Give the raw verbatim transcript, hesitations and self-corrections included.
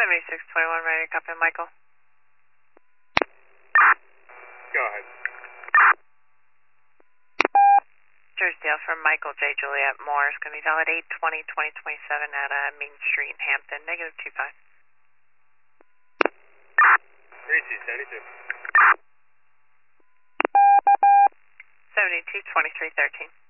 seventy-six twenty-one, ready to copy, Michael. Go ahead. Jersey from Michael J. Juliet Moore is going to be valid eight twenty twenty twenty-seven at uh, Main Street in Hampton, negative two five. three two seventy-two. seventy-two twenty-three thirteen.